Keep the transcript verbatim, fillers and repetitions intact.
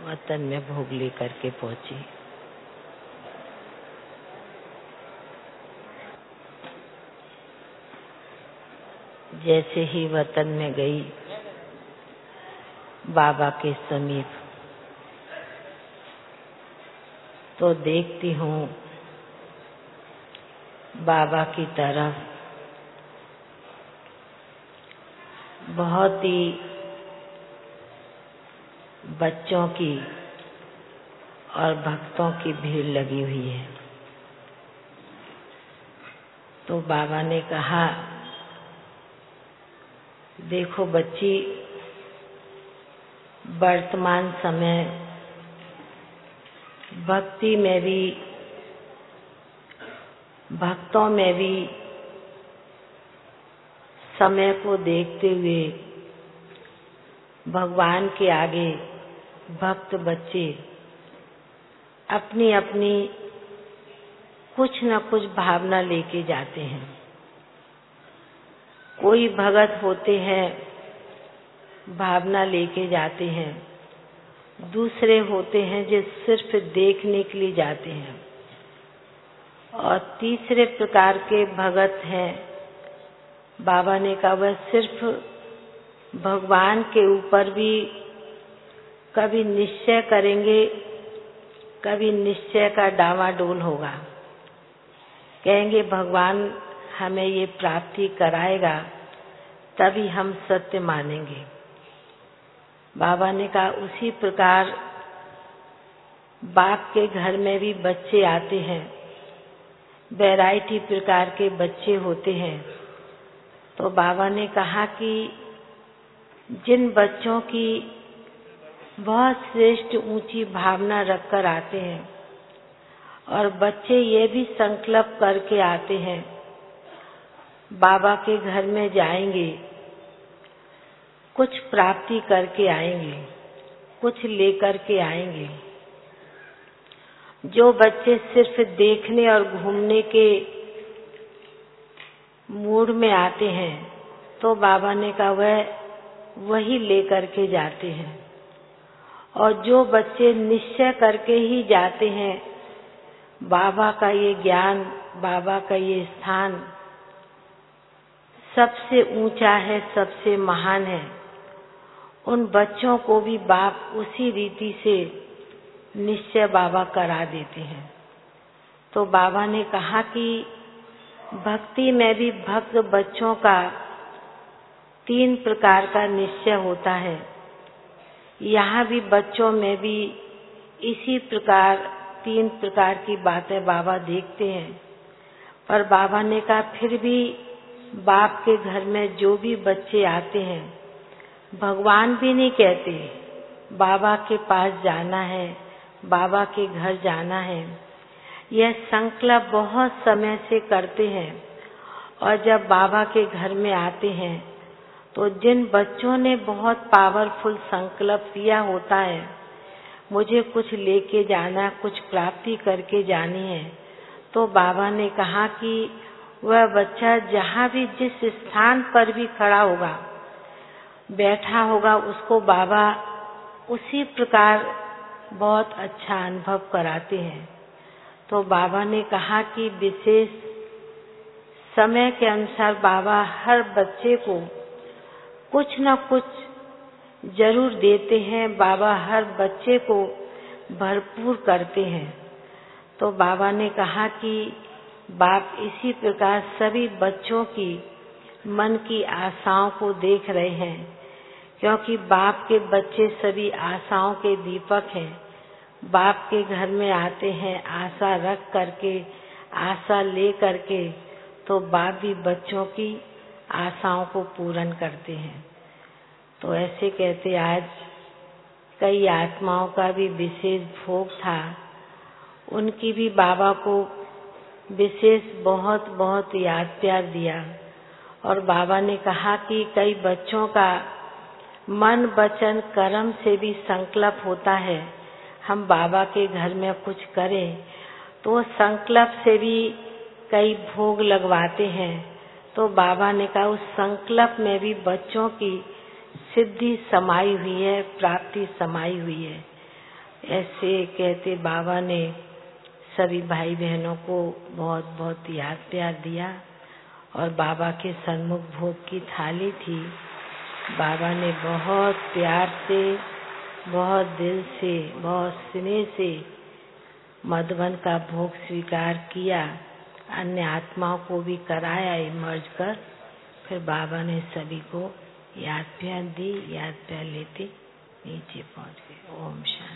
वतन में भोग लेकर के पहुंची। जैसे ही वतन में गई बाबा के समीप, तो देखती हूँ बाबा की तरफ बहुत ही बच्चों की और भक्तों की भीड़ लगी हुई है। तो बाबा ने कहा, देखो बच्ची, वर्तमान समय भक्ति में भी, भक्तों में भी समय को देखते हुए भगवान के आगे भक्त बच्चे अपनी अपनी कुछ न कुछ भावना लेके जाते हैं। कोई भगत होते हैं, भावना लेके जाते हैं। दूसरे होते हैं जो सिर्फ देखने के लिए जाते हैं। और तीसरे प्रकार के भगत हैं, बाबा ने कहा वह सिर्फ भगवान के ऊपर भी कभी निश्चय करेंगे, कभी निश्चय का डावाडोल होगा। कहेंगे भगवान हमें ये प्राप्ति कराएगा तभी हम सत्य मानेंगे। बाबा ने कहा उसी प्रकार बाप के घर में भी बच्चे आते हैं, वैरायटी प्रकार के बच्चे होते हैं। तो बाबा ने कहा कि जिन बच्चों की बहुत श्रेष्ठ ऊंची भावना रखकर आते हैं और बच्चे ये भी संकल्प करके आते हैं बाबा के घर में जाएंगे, कुछ प्राप्ति करके आएंगे, कुछ लेकर के आएंगे। जो बच्चे सिर्फ देखने और घूमने के मूड में आते हैं, तो बाबा ने कहा वह वही लेकर के जाते हैं। और जो बच्चे निश्चय करके ही जाते हैं बाबा का ये ज्ञान, बाबा का ये स्थान सबसे ऊंचा है, सबसे महान है, उन बच्चों को भी बाप उसी रीति से निश्चय बाबा करा देते हैं। तो बाबा ने कहा कि भक्ति में भी भक्त बच्चों का तीन प्रकार का निश्चय होता है। यहाँ भी बच्चों में भी इसी प्रकार तीन प्रकार की बातें बाबा देखते हैं। पर बाबा ने कहा फिर भी बाप के घर में जो भी बच्चे आते हैं, भगवान भी नहीं कहते बाबा के पास जाना है, बाबा के घर जाना है। यह संकल्प बहुत समय से करते हैं। और जब बाबा के घर में आते हैं तो जिन बच्चों ने बहुत पावरफुल संकल्प लिया होता है, मुझे कुछ लेके जाना, कुछ प्राप्ति करके जानी है, तो बाबा ने कहा कि वह बच्चा जहाँ भी जिस स्थान पर भी खड़ा होगा, बैठा होगा, उसको बाबा उसी प्रकार बहुत अच्छा अनुभव कराते हैं। तो बाबा ने कहा कि विशेष समय के अनुसार बाबा हर बच्चे को कुछ न कुछ जरूर देते हैं, बाबा हर बच्चे को भरपूर करते हैं। तो बाबा ने कहा कि बाप इसी प्रकार सभी बच्चों की मन की आशाओं को देख रहे हैं, क्योंकि बाप के बच्चे सभी आशाओं के दीपक हैं। बाप के घर में आते हैं आशा रख करके, आशा ले करके, तो बाप भी बच्चों की आशाओं को पूर्ण करते हैं। तो ऐसे कहते आज कई आत्माओं का भी विशेष भोग था, उनकी भी बाबा को विशेष बहुत बहुत याद प्यार दिया। और बाबा ने कहा कि कई बच्चों का मन वचन कर्म से भी संकल्प होता है हम बाबा के घर में कुछ करें, तो संकल्प से भी कई भोग लगवाते हैं। तो बाबा ने कहा उस संकल्प में भी बच्चों की सिद्धि समाई हुई है, प्राप्ति समाई हुई है। ऐसे कहते बाबा ने सभी भाई बहनों को बहुत बहुत याद प्यार दिया और बाबा के सन्मुख भोग की थाली थी। बाबा ने बहुत प्यार से, बहुत दिल से, बहुत स्नेह से मधुबन का भोग स्वीकार किया। अन्य आत्माओं को भी कराया इमर्ज कर। फिर बाबा ने सभी को याद प्यार दी। याद प्यार लेते नीचे पहुंच गए। ओम शांति।